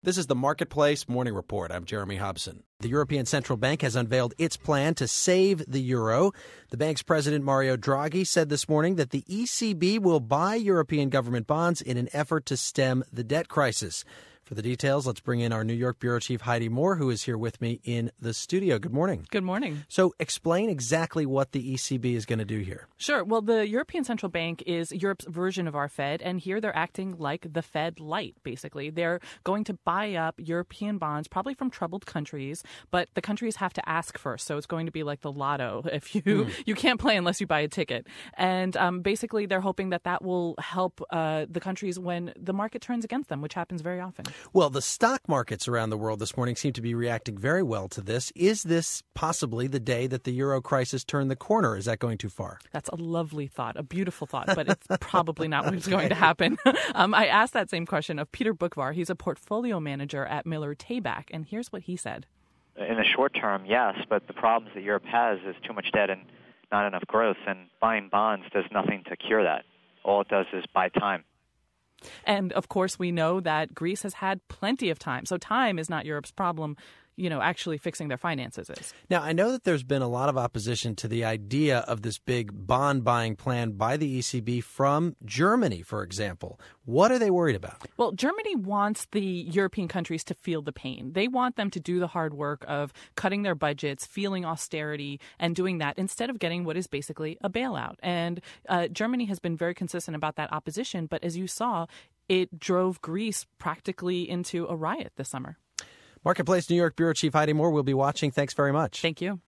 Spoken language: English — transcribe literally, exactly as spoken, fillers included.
This is the Marketplace Morning Report. I'm Jeremy Hobson. The European Central Bank has unveiled its plan to save the euro. The bank's president, Mario Draghi, said this morning that the E C B will buy European government bonds in an effort to stem the debt crisis. For the details, let's bring in our New York bureau chief, Heidi Moore, who is here with me in the studio. Good morning. Good morning. So explain exactly what the E C B is going to do here. Sure. Well, the European Central Bank is Europe's version of our Fed, and here they're acting like the Fed light, basically. They're going to buy up European bonds, probably from troubled countries, but the countries have to ask first. So it's going to be like the lotto. If you mm. you can't play unless you buy a ticket. And um, basically, they're hoping that that will help uh, the countries when the market turns against them, which happens very often. Well, the stock markets around the world this morning seem to be reacting very well to this. Is this possibly the day that the euro crisis turned the corner? Is that going too far? That's a lovely thought, a beautiful thought, but it's probably not what's going to happen. um, I asked that same question of Peter Bookvar. He's a portfolio manager at Miller Tabak, and here's what he said. In the short term, yes, but the problems that Europe has is too much debt and not enough growth, and buying bonds does nothing to cure that. All it does is buy time. And, of course, we know that Greece has had plenty of time. So time is not Europe's problem. You know, actually fixing their finances is. Now, I know that there's been a lot of opposition to the idea of this big bond buying plan by the E C B from Germany, for example. What are they worried about? Well, Germany wants the European countries to feel the pain. They want them to do the hard work of cutting their budgets, feeling austerity, and doing that instead of getting what is basically a bailout. And uh, Germany has been very consistent about that opposition. But as you saw, it drove Greece practically into a riot this summer. Marketplace New York bureau chief Heidi Moore will be watching. Thanks very much. Thank you.